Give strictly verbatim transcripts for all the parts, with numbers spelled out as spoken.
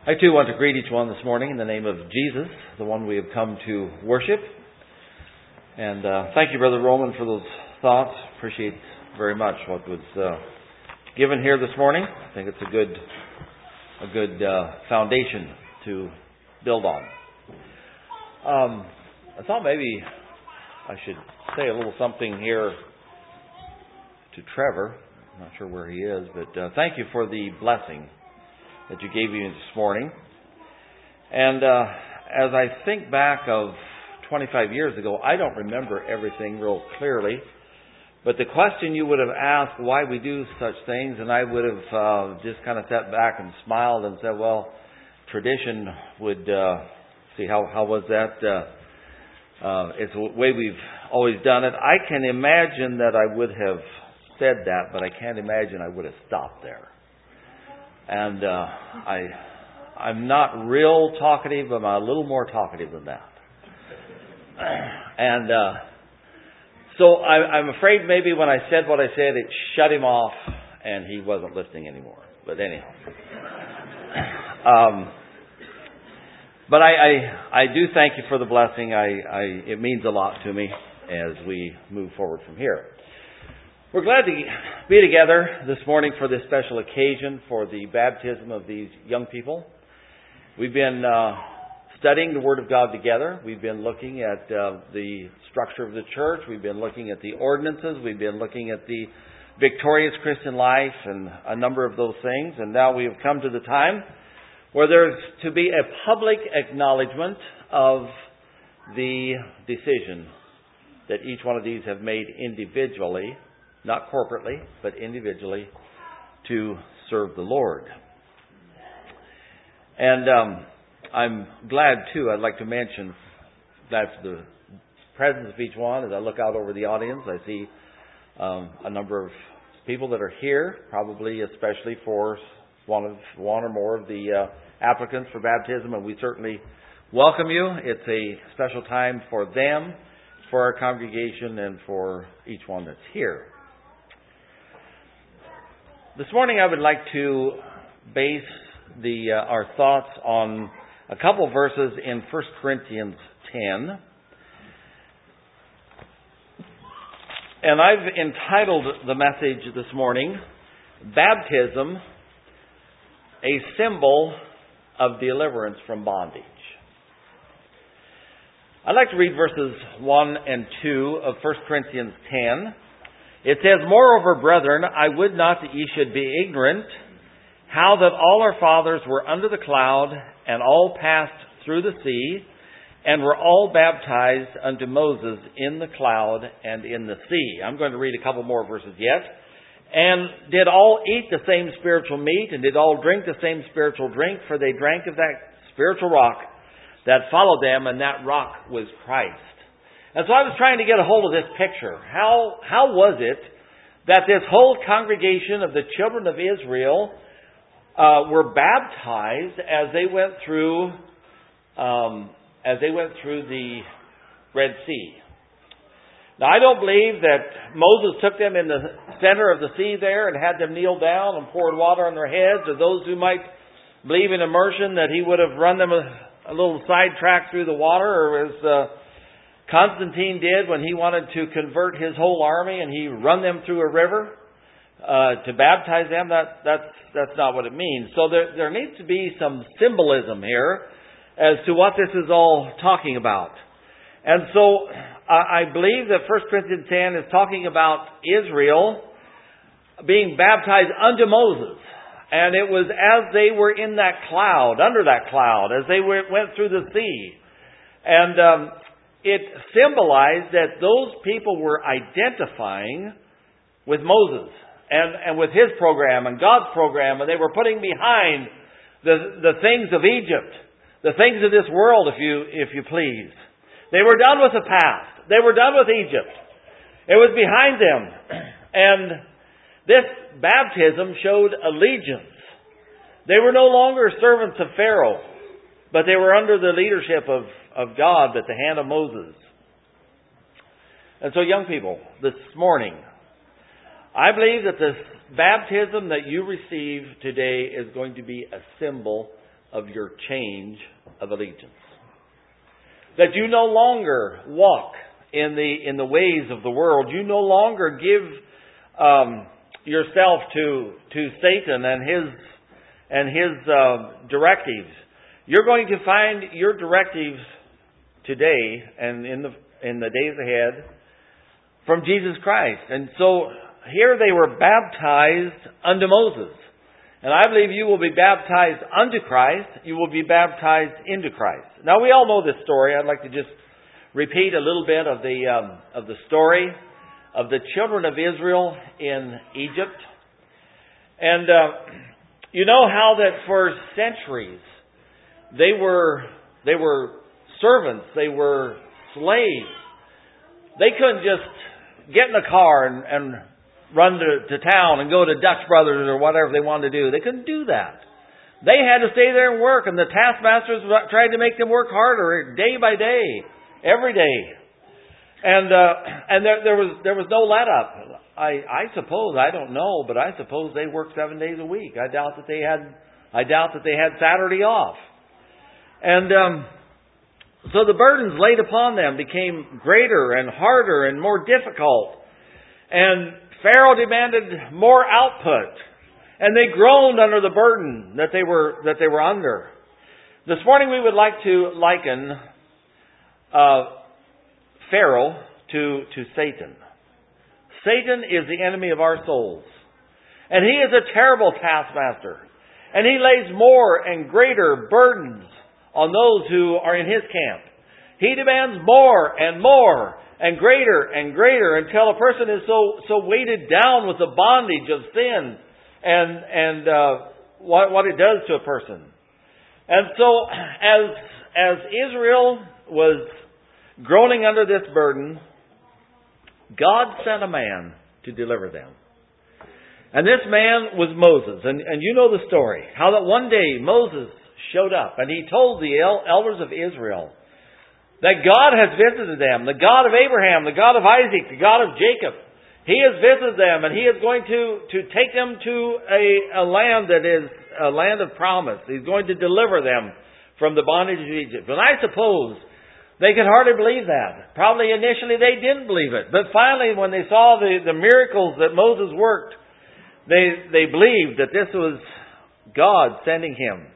I too want to greet each one this morning in the name of Jesus, the one we have come to worship. And uh, thank you, Brother Roman, for those thoughts. Appreciate very much what was uh, given here this morning. I think it's a good, a good uh, foundation to build on. Um, I thought maybe I should say a little something here to Trevor. I'm not sure where he is, but uh, thank you for the blessing that you gave me this morning. And uh, as I think back of twenty-five years ago, I don't remember everything real clearly. But the question you would have asked why we do such things, and I would have uh, just kind of sat back and smiled and said, well, tradition would, uh, see, how, how was that? Uh, uh, it's the way we've always done it. I can imagine that I would have said that, but I can't imagine I would have stopped there. And uh, I, I'm not real talkative, but I'm a little more talkative than that. And uh, so I, I'm afraid maybe when I said what I said, it shut him off, and he wasn't listening anymore. But anyhow, um, but I, I, I do thank you for the blessing. I, I, it means a lot to me as we move forward from here. We're glad to be together this morning for this special occasion for the baptism of these young people. We've been uh, studying the Word of God together. We've been looking at uh, the structure of the church. We've been looking at the ordinances. We've been looking at the victorious Christian life and a number of those things. And now we have come to the time where there's to be a public acknowledgement of the decision that each one of these have made individually, not corporately, but individually, to serve the Lord. And um, I'm glad, too, I'd like to mention that the presence of each one, as I look out over the audience, I see um, a number of people that are here, probably especially for one of one or more of the uh, applicants for baptism, and we certainly welcome you. It's a special time for them, for our congregation, and for each one that's here. This morning I would like to base the uh, our thoughts on a couple verses in First Corinthians ten. And I've entitled the message this morning, Baptism, a Symbol of Deliverance from Bondage. I'd like to read verses one and two of First Corinthians ten. It says, Moreover, brethren, I would not that ye should be ignorant, how that all our fathers were under the cloud, and all passed through the sea, and were all baptized unto Moses in the cloud and in the sea. I'm going to read a couple more verses yet. And did all eat the same spiritual meat, and did all drink the same spiritual drink, for they drank of that spiritual rock that followed them, and that rock was Christ. And so I was trying to get a hold of this picture. How how was it that this whole congregation of the children of Israel uh, were baptized as they went through um, as they went through the Red Sea? Now I don't believe that Moses took them in the center of the sea there and had them kneel down and poured water on their heads, or those who might believe in immersion that he would have run them a, a little sidetrack through the water, or as uh, Constantine did when he wanted to convert his whole army and he run them through a river uh, to baptize them. That, that's, that's not what it means. So there, there needs to be some symbolism here as to what this is all talking about. And so I, I believe that First Corinthians ten is talking about Israel being baptized unto Moses. And it was as they were in that cloud, under that cloud, as they were, went through the sea. And um, it symbolized that those people were identifying with Moses and, and with his program and God's program, and they were putting behind the, the things of Egypt, the things of this world, if you, if you please. They were done with the past. They were done with Egypt. It was behind them. And this baptism showed allegiance. They were no longer servants of Pharaoh, but they were under the leadership of of God at the hand of Moses. And so, young people, this morning, I believe that this baptism that you receive today is going to be a symbol of your change of allegiance. That you no longer walk in the in the ways of the world. You no longer give um, yourself to to Satan and his and his uh, directives. You're going to find your directives today and in the in the days ahead from Jesus Christ. And so here they were baptized unto Moses. And I believe you will be baptized unto Christ. You will be baptized into Christ. Now we all know this story. I'd like to just repeat a little bit of the um, of the story of the children of Israel in Egypt. And uh, you know how that for centuries they were they were servants. They were slaves. They couldn't just get in a car and, and run to, to town and go to Dutch Brothers or whatever they wanted to do. They couldn't do that. They had to stay there and work, and the taskmasters tried to make them work harder day by day, every day. And uh, and there, there was there was no let up. I I suppose I don't know, but I suppose they worked seven days a week. I doubt that they had I doubt that they had Saturday off. And um, so the burdens laid upon them became greater and harder and more difficult. And Pharaoh demanded more output, and they groaned under the burden that they were that they were under. This morning we would like to liken uh, Pharaoh to to Satan. Satan is the enemy of our souls, and he is a terrible taskmaster, and he lays more and greater burdens on those who are in his camp. He demands more and more and greater and greater until a person is so so weighted down with the bondage of sin and and uh, what what it does to a person. And so as as Israel was groaning under this burden, God sent a man to deliver them. And this man was Moses. And, and you know the story. How that one day Moses showed up and he told the elders of Israel that God has visited them, the God of Abraham, the God of Isaac, the God of Jacob. He has visited them, and He is going to, to take them to a, a land that is a land of promise. He's going to deliver them from the bondage of Egypt. And I suppose they could hardly believe that. Probably initially they didn't believe it. But finally, when they saw the, the miracles that Moses worked, they, they believed that this was God sending him.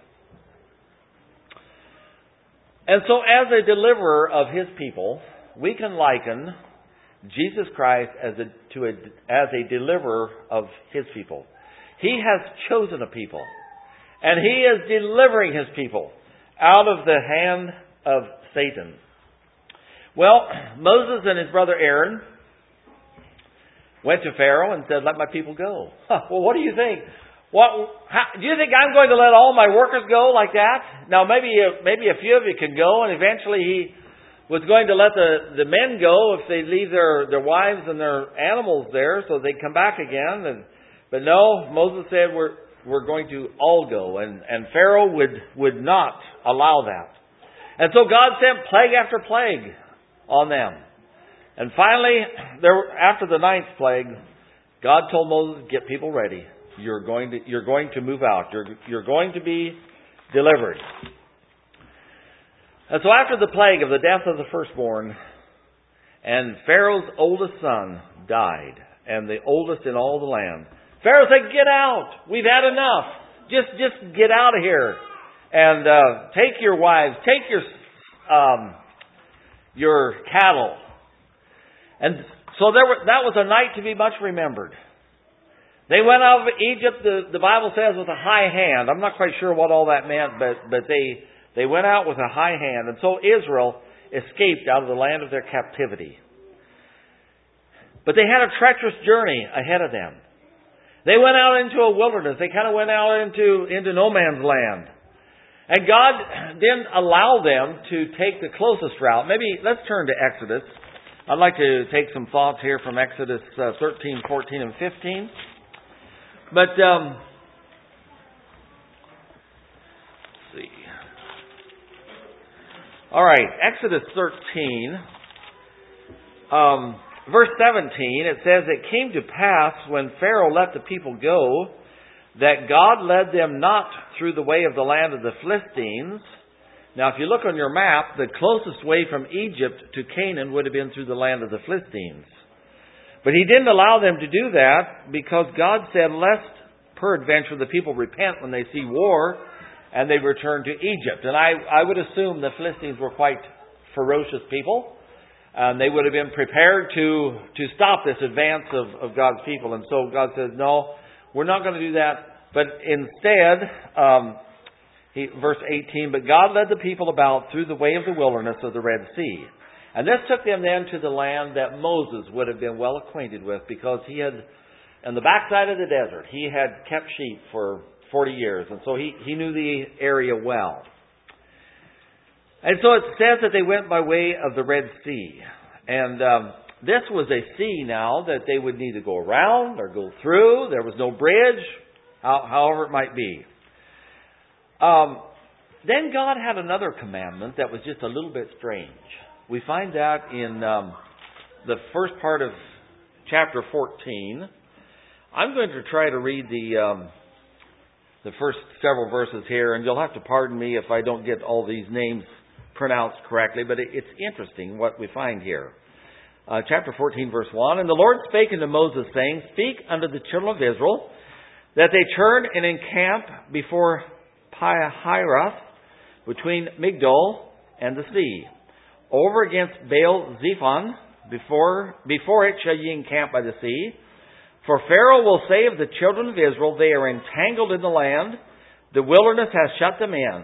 And so as a deliverer of His people, we can liken Jesus Christ as a, to a, as a deliverer of His people. He has chosen a people, and He is delivering His people out of the hand of Satan. Well, Moses and his brother Aaron went to Pharaoh and said, "Let my people go." Huh, well, what do you think? What, how, do you think I'm going to let all my workers go like that? Now, maybe maybe a few of you can go, and eventually he was going to let the, the men go if they leave their, their wives and their animals there, so they'd come back again. And, but no, Moses said, we're we're going to all go, and, and Pharaoh would, would not allow that. And so God sent plague after plague on them. And finally, there after the ninth plague, God told Moses, "Get people ready. You're going to you're going to move out. You're you're going to be delivered." And so after the plague of the death of the firstborn, and Pharaoh's oldest son died, and the oldest in all the land, Pharaoh said, "Get out. We've had enough. Just just get out of here, and uh, take your wives, take your um, your cattle." And so there were, that was a night to be much remembered. They went out of Egypt, the, the Bible says, with a high hand. I'm not quite sure what all that meant, but, but they, they went out with a high hand. And so Israel escaped out of the land of their captivity. But they had a treacherous journey ahead of them. They went out into a wilderness. They kind of went out into, into no man's land. And God didn't allow them to take the closest route. Maybe let's turn to Exodus. I'd like to take some thoughts here from Exodus uh, thirteen, fourteen, and fifteen. But, um, let's see. All right, Exodus thirteen, um, verse seventeen, it says, "It came to pass when Pharaoh let the people go, that God led them not through the way of the land of the Philistines. Now, if you look on your map, the closest way from Egypt to Canaan would have been through the land of the Philistines. But He didn't allow them to do that because God said, lest peradventure the people repent when they see war and they return to Egypt. And I, I would assume the Philistines were quite ferocious people. And they would have been prepared to, to stop this advance of, of God's people. And so God says, no, we're not going to do that. But instead, um, he, verse eighteen, but God led the people about through the way of the wilderness of the Red Sea. And this took them then to the land that Moses would have been well acquainted with, because he had, on the backside of the desert, he had kept sheep for forty years. And so he, he knew the area well. And so it says that they went by way of the Red Sea. And um, this was a sea now that they would neither go around or go through. There was no bridge, how, however it might be. Um, then God had another commandment that was just a little bit strange. We find that in um, the first part of chapter fourteen. I'm going to try to read the um, the first several verses here, and you'll have to pardon me if I don't get all these names pronounced correctly, but it's interesting what we find here. Uh, chapter fourteen, verse one, and the Lord spake unto Moses, saying, speak unto the children of Israel, that they turn and encamp before Pi-hahiroth, between Migdol and the sea, over against Baal-zephon, before, before it shall ye encamp by the sea. For Pharaoh will say of the children of Israel, they are entangled in the land, the wilderness has shut them in.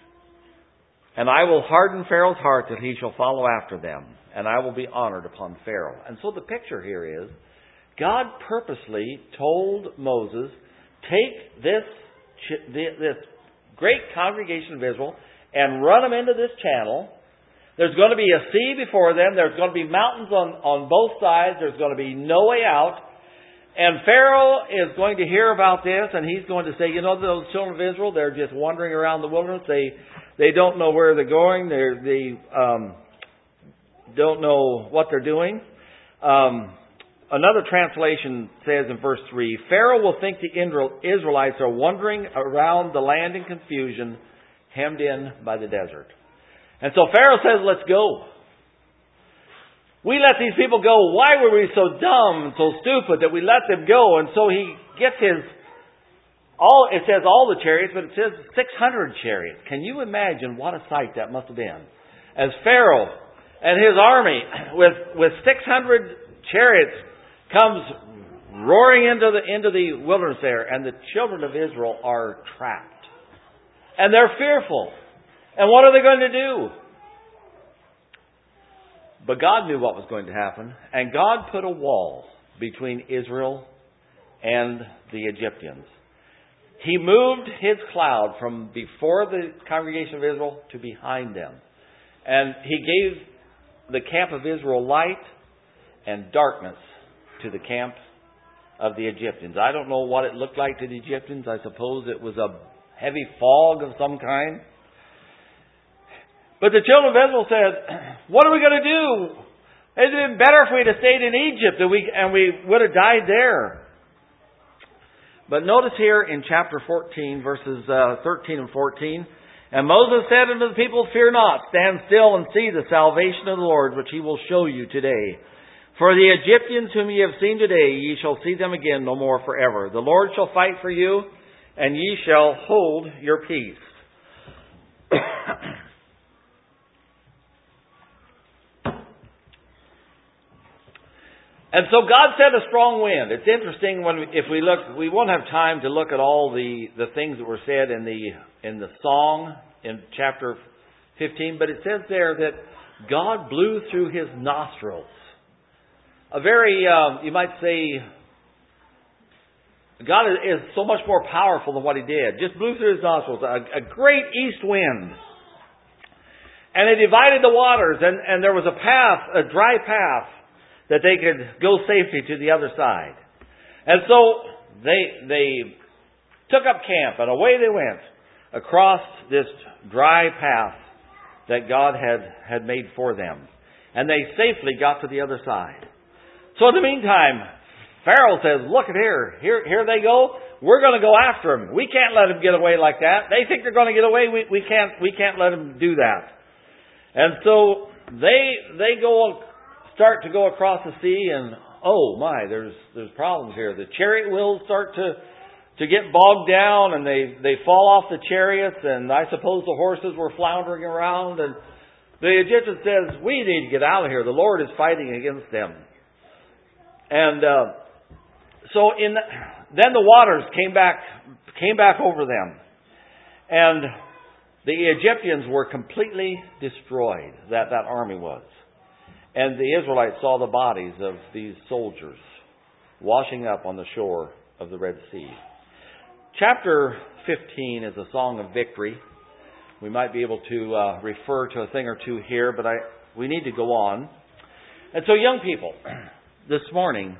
And I will harden Pharaoh's heart that he shall follow after them, and I will be honored upon Pharaoh. And so the picture here is, God purposely told Moses, take this, this great congregation of Israel and run them into this channel. There's going to be a sea before them. There's going to be mountains on, on both sides. There's going to be no way out. And Pharaoh is going to hear about this, and he's going to say, you know, those children of Israel, they're just wandering around the wilderness. They they don't know where they're going. They're, they um, don't know what they're doing. Um, another translation says in verse three, Pharaoh will think the Israelites are wandering around the land in confusion, hemmed in by the desert. And so Pharaoh says, let's go. We let these people go. Why were we so dumb and so stupid that we let them go? And so he gets his, all it says all the chariots, but it says six hundred chariots. Can you imagine what a sight that must have been? As Pharaoh and his army with, with six hundred chariots comes roaring into the, into the wilderness there, and the children of Israel are trapped. And they're fearful. And what are they going to do? But God knew what was going to happen, and God put a wall between Israel and the Egyptians. He moved His cloud from before the congregation of Israel to behind them. And He gave the camp of Israel light and darkness to the camp of the Egyptians. I don't know what it looked like to the Egyptians. I suppose it was a heavy fog of some kind. But the children of Israel said, what are we going to do? It would have been better if we had stayed in Egypt and we, and we would have died there. But notice here in chapter fourteen, verses uh, thirteen and fourteen, and Moses said unto the people, fear not, stand still and see the salvation of the Lord, which He will show you today. For the Egyptians whom ye have seen today, ye shall see them again no more forever. The Lord shall fight for you, and ye shall hold your peace. And so God sent a strong wind. It's interesting when we, if we look, we won't have time to look at all the, the things that were said in the in the song in chapter fifteen, but it says there that God blew through His nostrils. A very, um, you might say, God is so much more powerful than what He did. Just blew through His nostrils, a, a great east wind. And it divided the waters, and, and there was a path, a dry path, that they could go safely to the other side. And so they they took up camp, and away they went across this dry path that God had, had made for them. And they safely got to the other side. So in the meantime, Pharaoh says, look at here, here, here they go. we're going to go after them. We can't let them get away like that. They think they're going to get away. We, we can't, we can't let them do that. And so they, they go, start to go across the sea, and oh my, there's, there's problems here. The chariot wheels start to, to get bogged down, and they, they fall off the chariots, and I suppose the horses were floundering around, and the Egyptian says, we need to get out of here. The Lord is fighting against them. And uh, so in the, then the waters came back came back over them. And the Egyptians were completely destroyed, that, that army was. And the Israelites saw the bodies of these soldiers washing up on the shore of the Red Sea. Chapter fifteen is a song of victory. We might be able to uh, refer to a thing or two here, but I we need to go on. And so, young people, this morning,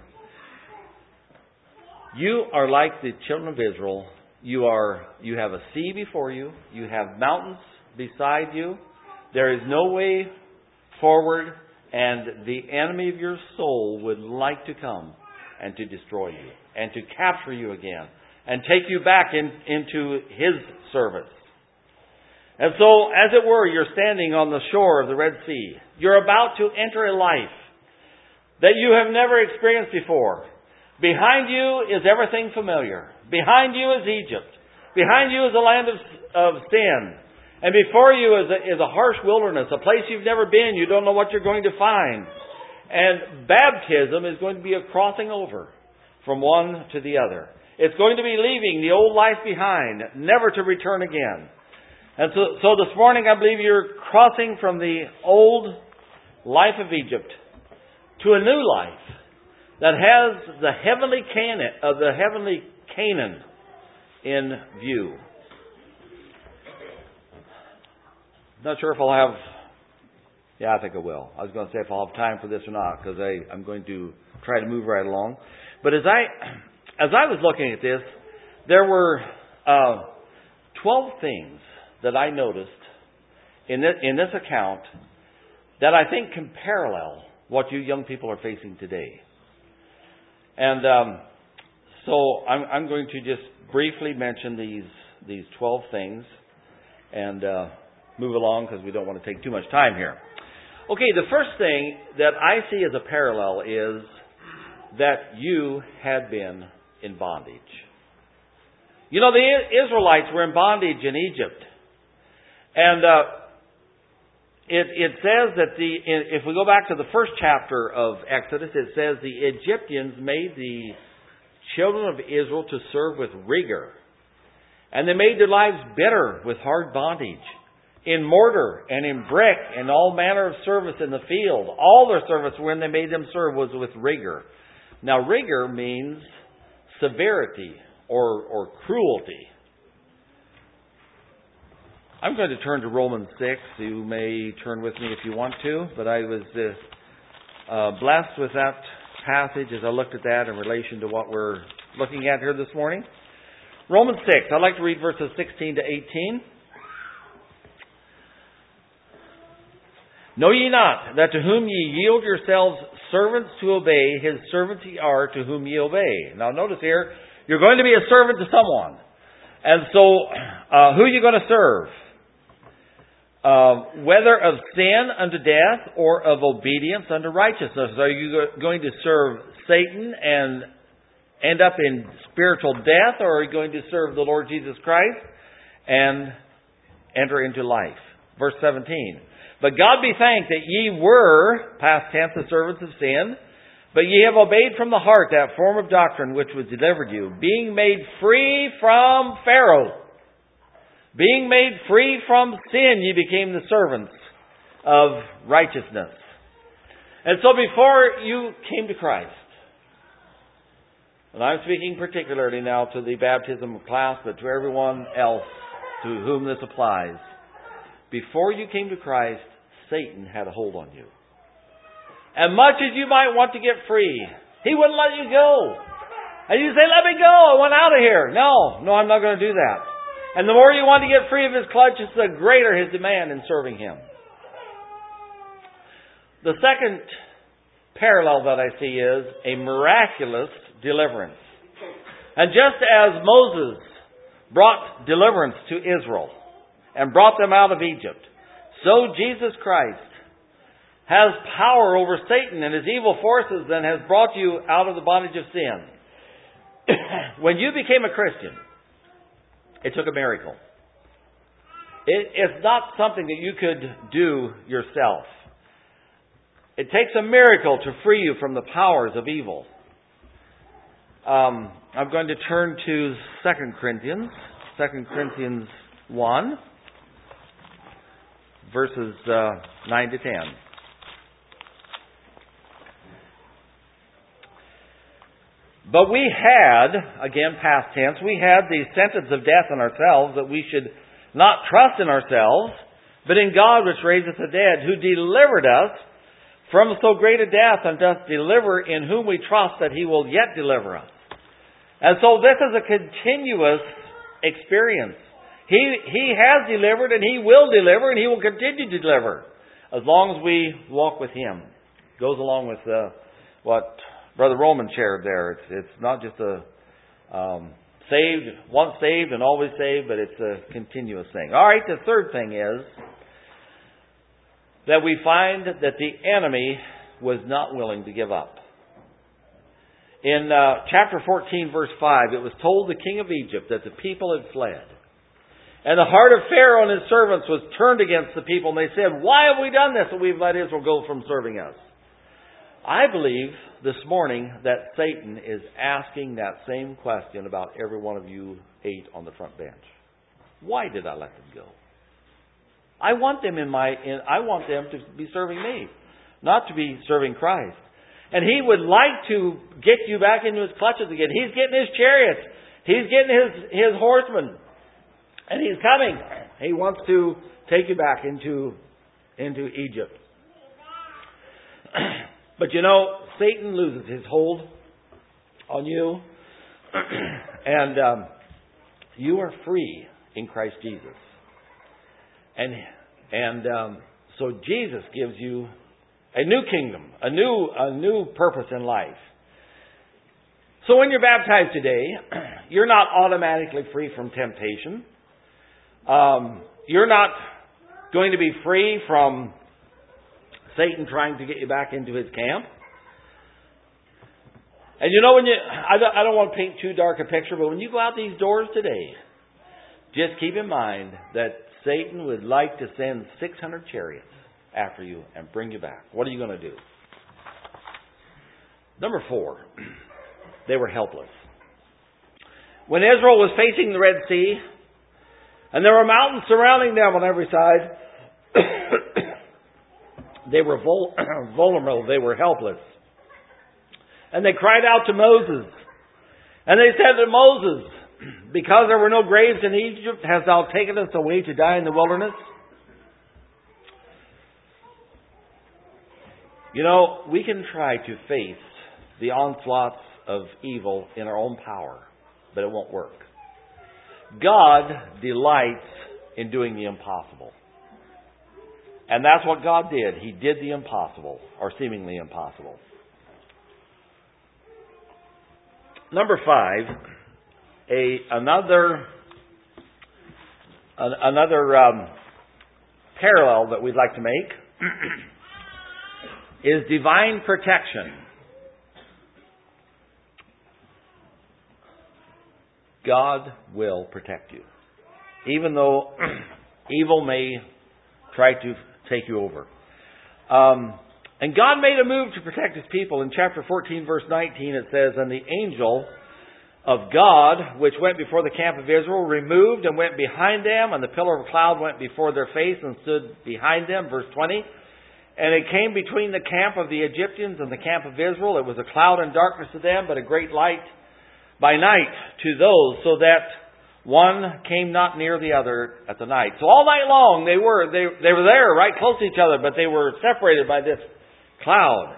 you are like the children of Israel. You are you have a sea before you. You have mountains beside you. There is no way forward, and the enemy of your soul would like to come and to destroy you and to capture you again and take you back in, into his service. And so, as it were, you're standing on the shore of the Red Sea. You're about to enter a life that you have never experienced before. Behind you is everything familiar. Behind you is Egypt. Behind you is a land of, of sin. And before you is a, is a harsh wilderness, a place you've never been. You don't know what you're going to find. And baptism is going to be a crossing over from one to the other. It's going to be leaving the old life behind, never to return again. And so, so this morning, I believe you're crossing from the old life of Egypt to a new life that has the heavenly Canaan, uh, the heavenly Canaan in view. Not sure if I'll have. Yeah, I think I will. I was going to say if I'll have time for this or not, because I'm going to try to move right along. But as I as I was looking at this, there were uh, twelve things that I noticed in this, in this account that I think can parallel what you young people are facing today. And um, so I'm, I'm going to just briefly mention these these twelve things and uh, move along because we don't want to take too much time here. Okay, the first thing that I see as a parallel is that you had been in bondage. You know, the Israelites were in bondage in Egypt. And uh, it, it says that the if we go back to the first chapter of Exodus, it says the Egyptians made the children of Israel to serve with rigor. And they made their lives bitter with hard bondage. In mortar and in brick and all manner of service in the field. All their service when they made them serve was with rigor. Now rigor means severity or, or cruelty. I'm going to turn to Romans six. You may turn with me if you want to. But I was uh, uh, blessed with that passage as I looked at that in relation to what we're looking at here this morning. Romans six. I'd like to read verses sixteen to eighteen. Know ye not that to whom ye yield yourselves servants to obey, his servants ye are to whom ye obey. Now notice here, you're going to be a servant to someone. And so, uh, who are you going to serve? Uh, whether of sin unto death or of obedience unto righteousness. Are you going to serve Satan and end up in spiritual death, or are you going to serve the Lord Jesus Christ and enter into life? Verse seventeen. But God be thanked that ye were, past tense, the servants of sin, but ye have obeyed from the heart that form of doctrine which was delivered you, being made free from Pharaoh. Being made free from sin, ye became the servants of righteousness. And so before you came to Christ, and I'm speaking particularly now to the baptism class, but to everyone else to whom this applies, before you came to Christ, Satan had a hold on you. And much as you might want to get free, he wouldn't let you go. And you say, let me go, I want out of here. No, no, I'm not going to do that. And the more you want to get free of his clutches, the greater his demand in serving him. The second parallel that I see is a miraculous deliverance. And just as Moses brought deliverance to Israel and brought them out of Egypt, so Jesus Christ has power over Satan and his evil forces and has brought you out of the bondage of sin. When you became a Christian, it took a miracle. It, it's not something that you could do yourself. It takes a miracle to free you from the powers of evil. Um, I'm going to turn to Second Corinthians, Second Corinthians one, verses uh, nine to ten. But we had, again past tense, we had the sentence of death on ourselves, that we should not trust in ourselves, but in God which raiseth the dead, who delivered us from so great a death, and doth deliver, in whom we trust that He will yet deliver us. And so this is a continuous experience. He, he has delivered, and He will deliver, and He will continue to deliver, as long as we walk with Him. Goes along with uh, what Brother Roman shared there. It's, it's not just a um, saved, once saved and always saved, but it's a continuous thing. All right, the third thing is that we find that the enemy was not willing to give up. In uh, chapter fourteen, verse five, it was told the king of Egypt that the people had fled. And the heart of Pharaoh and his servants was turned against the people, and they said, "Why have we done this, that we've let Israel go from serving us?" I believe this morning that Satan is asking that same question about every one of you eight on the front bench. Why did I let them go? I want them in my. In, I want them to be serving me, not to be serving Christ. And he would like to get you back into his clutches again. He's getting his chariots. He's getting his his horsemen, and he's coming. He wants to take you back into into Egypt. But you know, Satan loses his hold on you, and um, you are free in Christ Jesus. And and um, so Jesus gives you a new kingdom, a new a new purpose in life. So when you're baptized today, you're not automatically free from temptation. Um, you're not going to be free from Satan trying to get you back into his camp. And you know, when you, I don't, I don't want to paint too dark a picture, but when you go out these doors today, just keep in mind that Satan would like to send six hundred chariots after you and bring you back. What are you going to do? Number four, they were helpless. When Israel was facing the Red Sea, and there were mountains surrounding them on every side, they were vul- vulnerable. They were helpless. And they cried out to Moses. And they said to Moses, "Because there were no graves in Egypt, hast thou taken us away to die in the wilderness?" You know, we can try to face the onslaughts of evil in our own power, but it won't work. God delights in doing the impossible. And that's what God did. He did the impossible, or seemingly impossible. Number five, a another an, another um, parallel that we'd like to make is divine protection. God will protect you, even though evil may try to take you over. Um, and God made a move to protect His people. In chapter fourteen, verse nineteen, it says, "And the angel of God, which went before the camp of Israel, removed and went behind them, and the pillar of cloud went before their face and stood behind them." Verse twenty, "And it came between the camp of the Egyptians and the camp of Israel. It was a cloud and darkness to them, but a great light by night to those, so that one came not near the other at the night." So all night long they were they they were there, right close to each other, but they were separated by this cloud.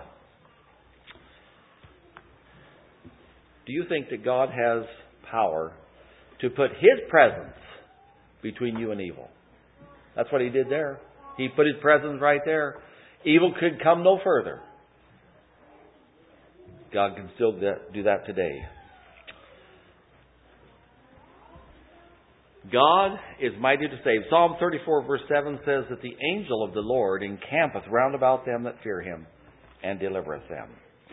Do you think that God has power to put His presence between you and evil? That's what He did there. He put His presence right there. Evil could come no further. God can still do that today. God is mighty to save. Psalm thirty-four verse seven says that the angel of the Lord encampeth round about them that fear him and delivereth them.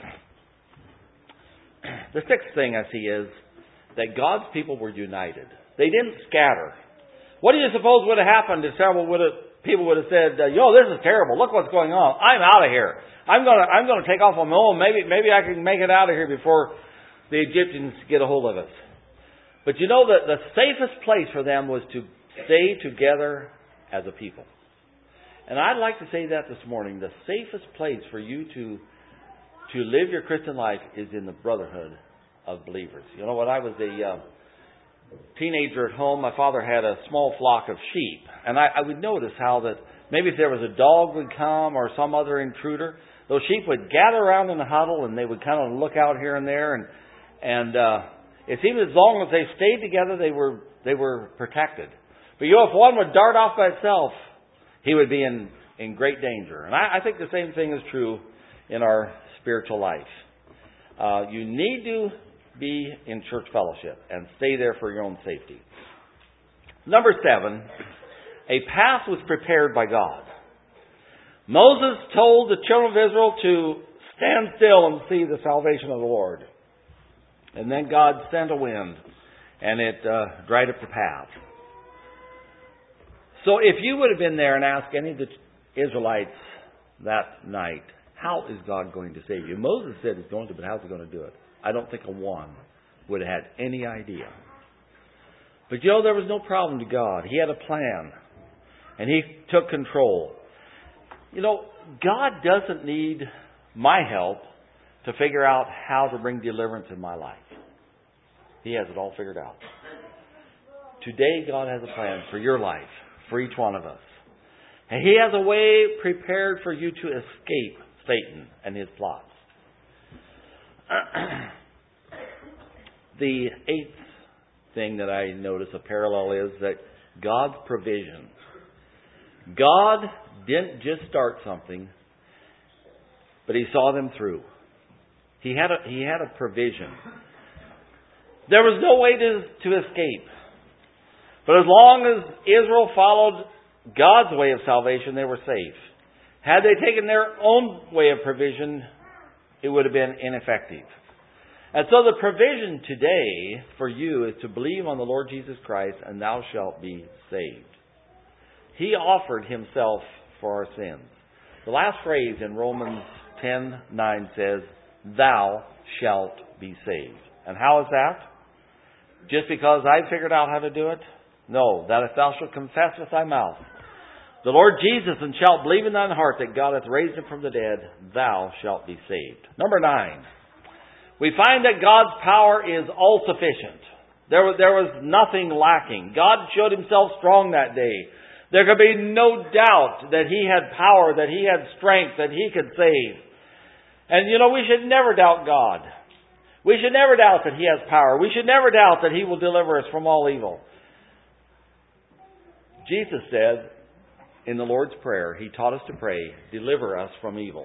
The sixth thing I see is that God's people were united. They didn't scatter. What do you suppose would have happened if several would have, people would have said, "Yo, this is terrible. Look what's going on. I'm out of here. I'm gonna, I'm gonna take off on my own. Maybe, maybe I can make it out of here before the Egyptians get a hold of us." But you know that the safest place for them was to stay together as a people. And I'd like to say that this morning. The safest place for you to to live your Christian life is in the brotherhood of believers. You know, when I was a uh, teenager at home, my father had a small flock of sheep. And I, I would notice how that maybe if there was a dog would come or some other intruder, those sheep would gather around in the huddle and they would kind of look out here and there. And, and uh, it seemed as long as they stayed together, they were they were protected. But you know, if one would dart off by itself, he would be in, in great danger. And I, I think the same thing is true in our spiritual life. Uh, you need to be in church fellowship and stay there for your own safety. Number seven, a path was prepared by God. Moses told the children of Israel to stand still and see the salvation of the Lord. And then God sent a wind and it uh, dried up the path. So if you would have been there and asked any of the Israelites that night, how is God going to save you? Moses said he's going to, but how's he going to do it? I don't think a one would have had any idea. But you know, there was no problem to God. He had a plan. And He took control. You know, God doesn't need my help to figure out how to bring deliverance in my life. He has it all figured out. Today, God has a plan for your life, for each one of us. And He has a way prepared for you to escape Satan and his plots. The eighth thing that I notice, a parallel, is that God's provision. God didn't just start something, but He saw them through. He had a, he had a provision. There was no way to, to escape. But as long as Israel followed God's way of salvation, they were safe. Had they taken their own way of provision, it would have been ineffective. And so the provision today for you is to believe on the Lord Jesus Christ, and thou shalt be saved. He offered Himself for our sins. The last phrase in Romans ten nine says, "Thou shalt be saved." And how is that? Just because I figured out how to do it? No, that if thou shalt confess with thy mouth the Lord Jesus, and shalt believe in thine heart that God hath raised Him from the dead, thou shalt be saved. Number nine, we find that God's power is all sufficient. There was, there was nothing lacking. God showed Himself strong that day. There could be no doubt that He had power, that He had strength, that He could save. And you know, we should never doubt God. We should never doubt that He has power. We should never doubt that He will deliver us from all evil. Jesus said in the Lord's Prayer, He taught us to pray, "Deliver us from evil."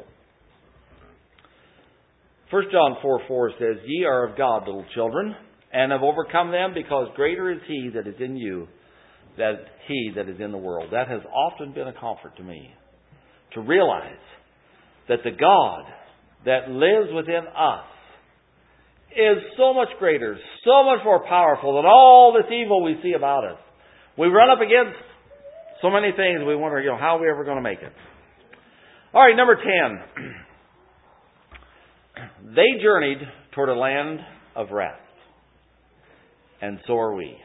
First John four four says, "Ye are of God, little children, and have overcome them, because greater is He that is in you than he that is in the world." That has often been a comfort to me, to realize that the God that lives within us is so much greater, so much more powerful than all this evil we see about us. We run up against so many things, we wonder, you know, how are we ever going to make it? All right, number ten. They journeyed toward a land of rest. And so are we.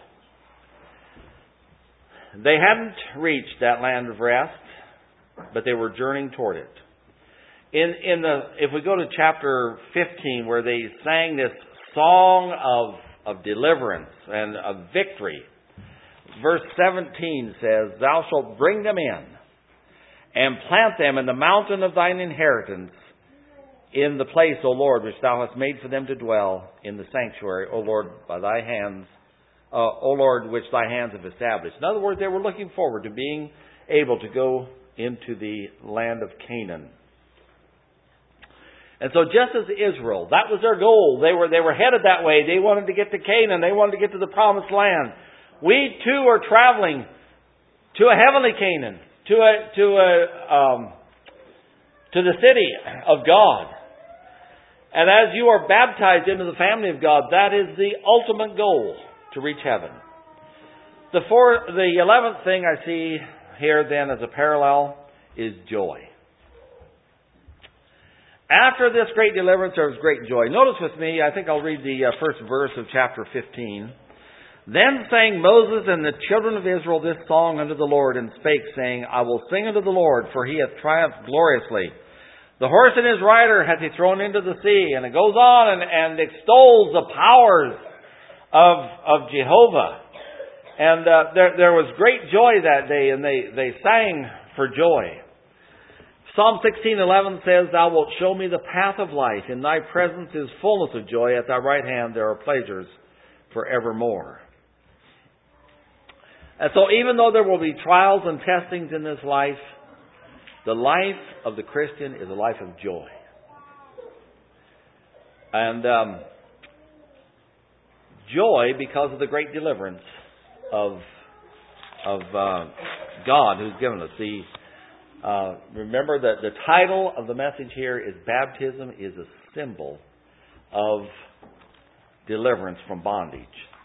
They hadn't reached that land of rest, but they were journeying toward it. In in the if we go to chapter fifteen, where they sang this song of of deliverance and of victory, verse seventeen says, "Thou shalt bring them in, and plant them in the mountain of thine inheritance, in the place, O Lord, which thou hast made for them to dwell, in the sanctuary, O Lord, by thy hands, uh, O Lord, which thy hands have established." In other words, they were looking forward to being able to go into the land of Canaan. And so just as Israel, that was their goal. They were, they were headed that way. They wanted to get to Canaan. They wanted to get to the promised land. We too are traveling to a heavenly Canaan, to a to a um, to the city of God. And as you are baptized into the family of God, that is the ultimate goal, to reach heaven. The four, the eleventh thing I see here then as a parallel is joy. After this great deliverance, there was great joy. Notice with me, I think I'll read the uh, first verse of chapter fifteen. Then sang Moses and the children of Israel this song unto the Lord, and spake, saying, I will sing unto the Lord, for he hath triumphed gloriously. The horse and his rider hath he thrown into the sea. And it goes on and, and extols the powers of, of Jehovah. And uh, there, there was great joy that day, and they, they sang for joy. Psalm sixteen eleven says, Thou wilt show me the path of life. In thy presence is fullness of joy. At thy right hand there are pleasures forevermore. And so even though there will be trials and testings in this life, the life of the Christian is a life of joy. And um, joy because of the great deliverance of of uh, God who's given us. The, uh, remember that the title of the message here is Baptism is a symbol of deliverance from bondage.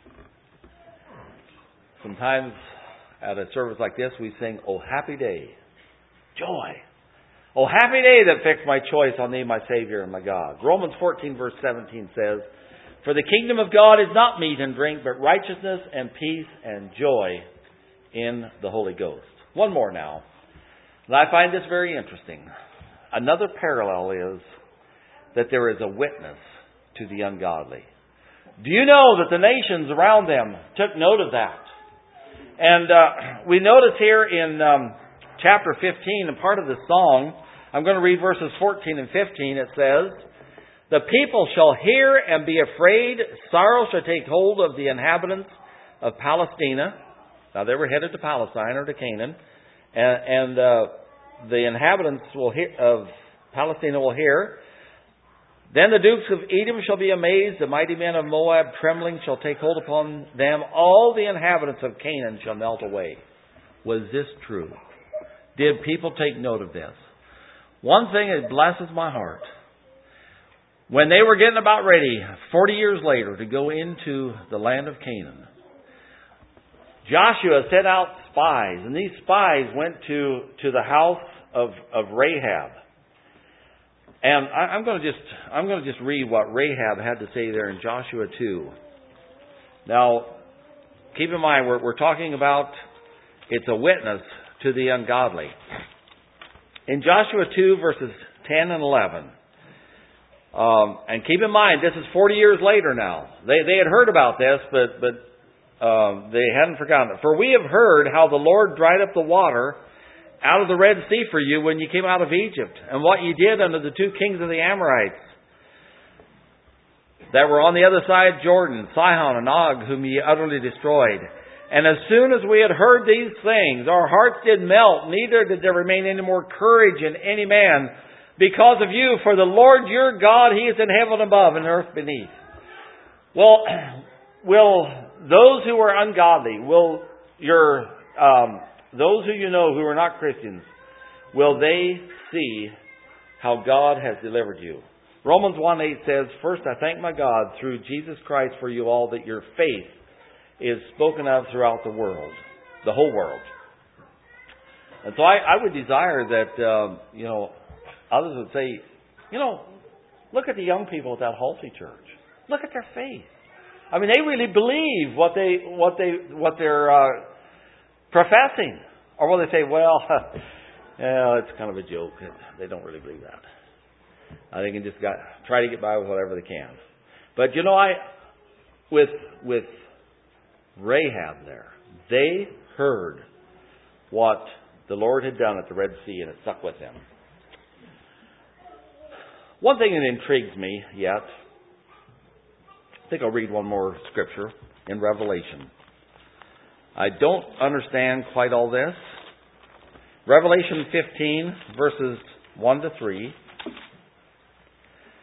Sometimes at a service like this we sing, Oh happy day, joy. Oh happy day that fixed my choice on Thee, my Savior and my God. Romans fourteen verse seventeen says, For the kingdom of God is not meat and drink, but righteousness and peace and joy in the Holy Ghost. One more now. And I find this very interesting. Another parallel is that there is a witness to the ungodly. Do you know that the nations around them took note of that? And uh, we notice here in um, chapter fifteen, and part of the song, I'm going to read verses fourteen and fifteen. It says, The people shall hear and be afraid. Sorrow shall take hold of the inhabitants of Palestina. Now they were headed to Palestine or to Canaan. And, and uh, the inhabitants will hear, of Palestina will hear. Then the dukes of Edom shall be amazed. The mighty men of Moab trembling shall take hold upon them. All the inhabitants of Canaan shall melt away. Was this true? Did people take note of this? One thing that blesses my heart. When they were getting about ready, forty years later, to go into the land of Canaan, Joshua sent out spies, and these spies went to, to the house of, of Rahab. And I, I'm going to just I'm going to just read what Rahab had to say there in Joshua two. Now, keep in mind we're, we're talking about it's a witness to the ungodly. In Joshua two verses ten and eleven. Um, and keep in mind, this is forty years later now. They they had heard about this, but but uh, they hadn't forgotten it. For we have heard how the Lord dried up the water out of the Red Sea for you when you came out of Egypt, and what you did unto the two kings of the Amorites that were on the other side of Jordan, Sihon and Og, whom ye utterly destroyed. And as soon as we had heard these things, our hearts did melt, neither did there remain any more courage in any man, because of you, for the Lord your God, He is in heaven above and earth beneath. Well, will those who are ungodly, will your um, those who you know who are not Christians, will they see how God has delivered you? Romans one eight says, First I thank my God through Jesus Christ for you all, that your faith is spoken of throughout the world, the whole world. And so I, I would desire that, um, you know, others would say, you know, look at the young people at that Halsey church. Look at their faith. I mean, they really believe what they what they what they're uh, professing, or will they say, well, yeah, it's kind of a joke. They don't really believe that. I think they can just got, try to get by with whatever they can. But you know, I with with Rahab there, they heard what the Lord had done at the Red Sea, and it stuck with them. One thing that intrigues me yet, I think I'll read one more scripture in Revelation. I don't understand quite all this. Revelation fifteen, verses one to three.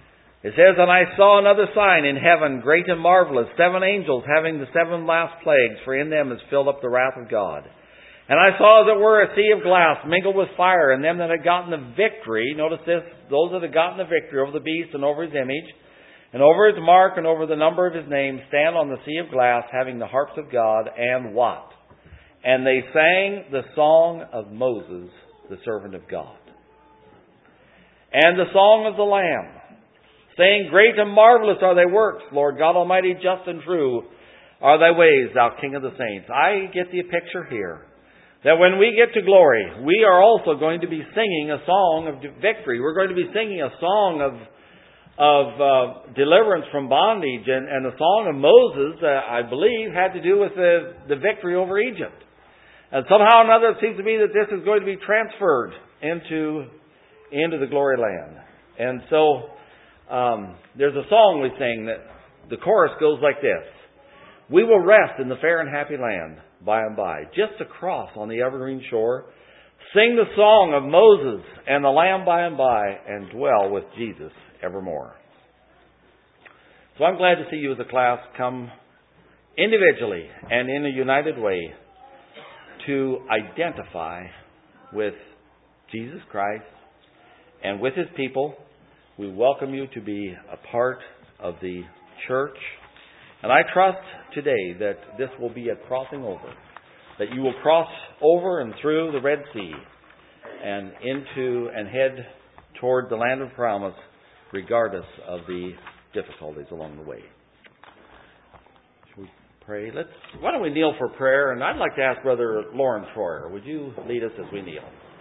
It says, "And I saw another sign in heaven, great and marvelous, seven angels having the seven last plagues, for in them is filled up the wrath of God. And I saw as it were a sea of glass mingled with fire, and them that had gotten the victory," notice this, "those that had gotten the victory over the beast and over his image, and over his mark and over the number of his name, stand on the sea of glass, having the harps of God, and what? And they sang the song of Moses, the servant of God, and the song of the Lamb, saying, Great and marvelous are thy works, Lord God Almighty, just and true are thy ways, thou King of the saints." I get the picture here that when we get to glory, we are also going to be singing a song of victory. We're going to be singing a song of of uh, deliverance from bondage. And, and the song of Moses, uh, I believe, had to do with the, the victory over Egypt. And somehow or another, it seems to me that this is going to be transferred into, into the glory land. And so, um, there's a song we sing that the chorus goes like this: "We will rest in the fair and happy land by and by, just across on the evergreen shore, sing the song of Moses and the Lamb by and by, and dwell with Jesus evermore." So I'm glad to see you as a class come individually and in a united way to identify with Jesus Christ and with His people. We welcome you to be a part of the church. And I trust today that this will be a crossing over, that you will cross over and through the Red Sea and into and head toward the land of promise, regardless of the difficulties along the way. Should we pray? Let's. Why don't we kneel for prayer? And I'd like to ask Brother Lawrence Troyer, would you lead us as we kneel?